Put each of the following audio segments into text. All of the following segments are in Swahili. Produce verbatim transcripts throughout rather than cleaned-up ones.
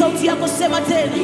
sauti yako, sema tena.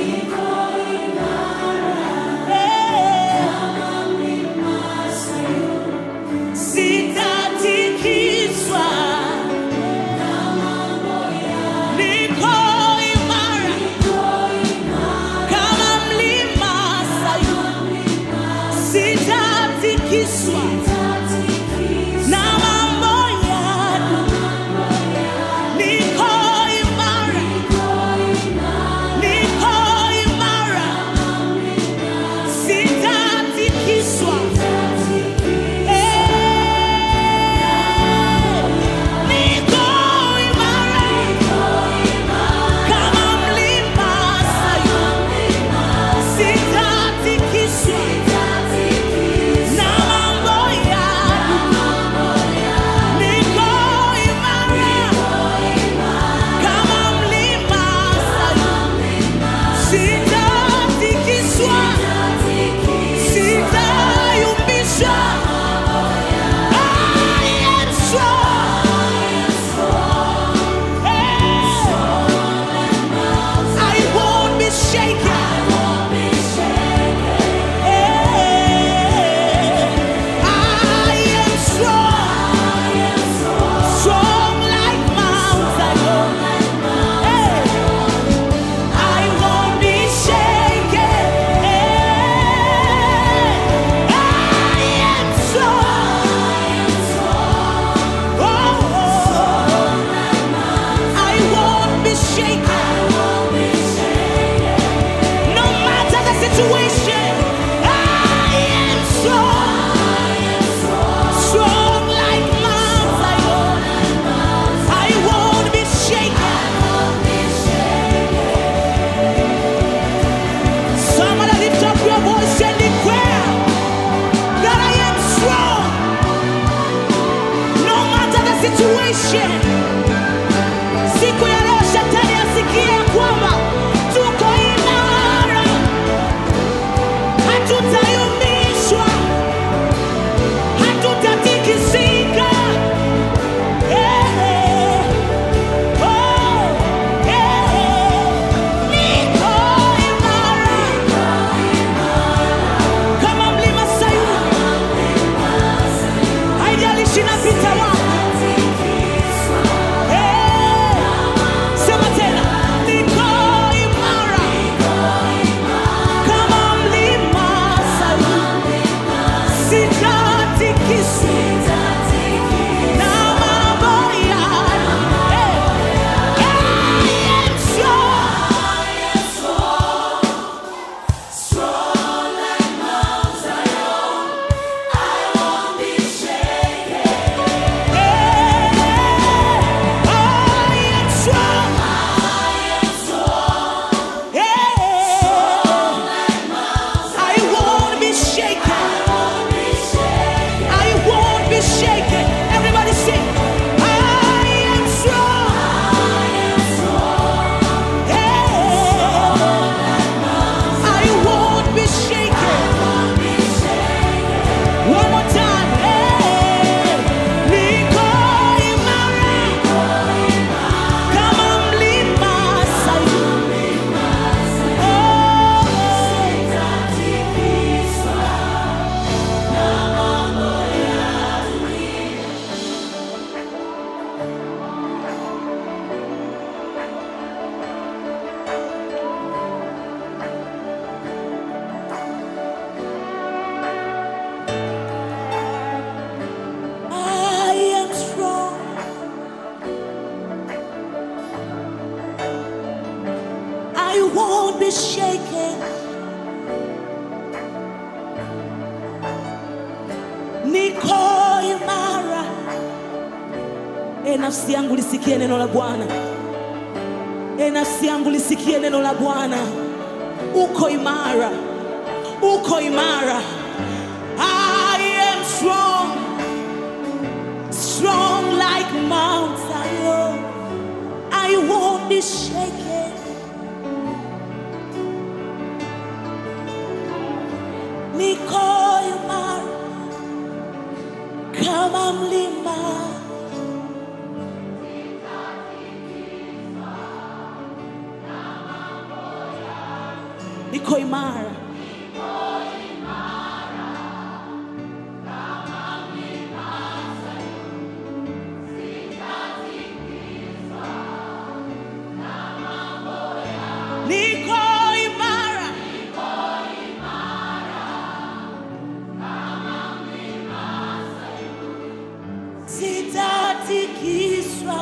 Siku ya leo shetani asikie kwamba tuko imara, hatutayumbishwa, hatutatikisika. Eh, oh, eh, niko imara kama mlima Sayuni, haijalishi napita wapi. I won't be shaken. Niko imara. E nafsi yangu lisikie neno la Bwana. E nafsi yangu lisikie neno la Bwana. Uko imara. Uko imara. I am strong. Strong like Mount Zion. I won't be shaken. Niko imara kama mlima. niko imara. Niko imara. Sitatikiswa.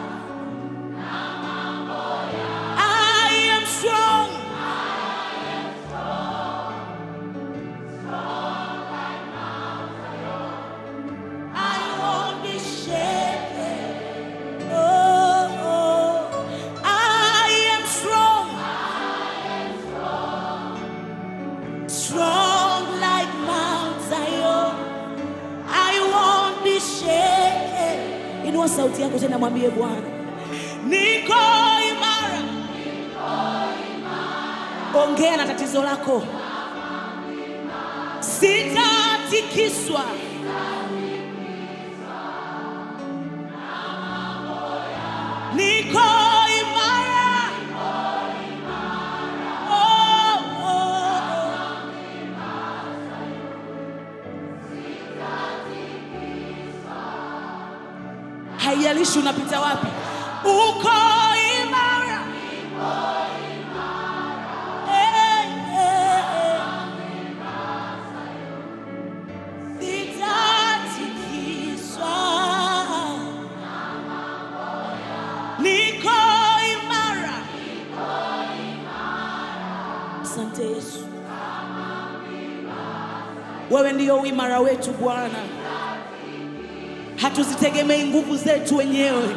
I am strong. I won't be shaken. Oh, oh. I am strong. Strong like Mount Zion. I won't be shaken. Inua sauti yako tena mwambie Bwana. Niko imara. Ongea na tatizo lako. Sitatikiswa. Niko imara. Oh, oh, oh. Haijalishi unapita wapi, uko imara. Eh, eh, eh. Sitatikiswa. Niko imara. Asante Yesu. Wewe ndio uimara wetu Bwana. Hatuzitegemei nguvu zetu wenyewe.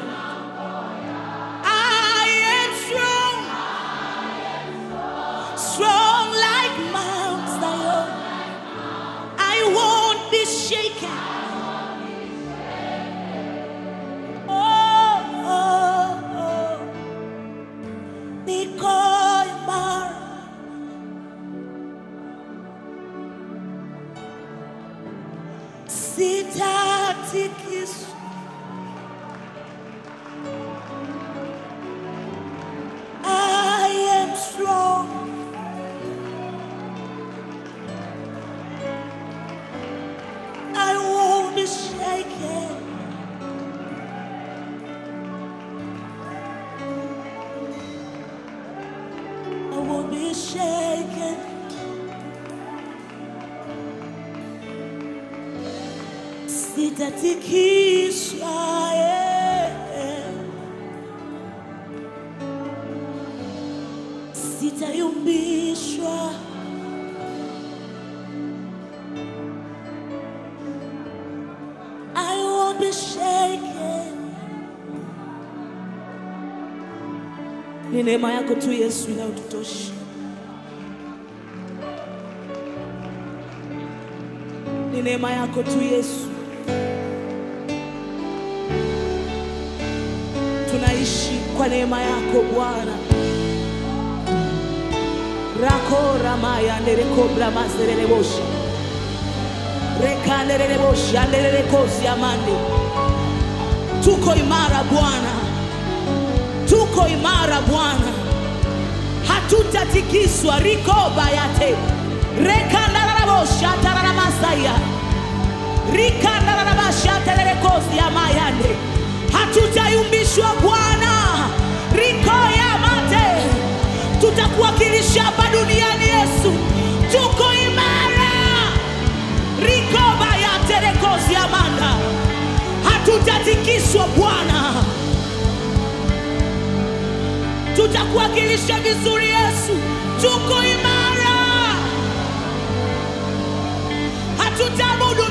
I am strong. Strong like Mount Zion. I won't be shaken. Oh, oh, oh. Niko imara. Sitatikiswa. I am strong. I won't be shaken. I won't be shaken. Sitatikiswa. Sitayumbishwa. I won't be shaken. Ni neema yako tu Yesu inayotutosha. Ni neema yako tu Yesu. Tunaishi kwa neema yako Bwana. Rakora maya ndereko brama serelebosha. Reka nderelebosha nderelekosi amande. Tuko imara Bwana. Tuko imara Bwana. Hatutatikiswa riko bayate. Reka nderelebosha tararamasaya. Rika nderelebosha nderelekosi amayande. Hatutayumbishwa Bwana. Riko ya mate. Tutakuwakilisha hapa duniani Yesu. Tuko imara. Riko baya terekozi amanda. Hatutatikiswa Bwana. Tutakuwakilisha vizuri Yesu. Tuko imara. Hatutamudu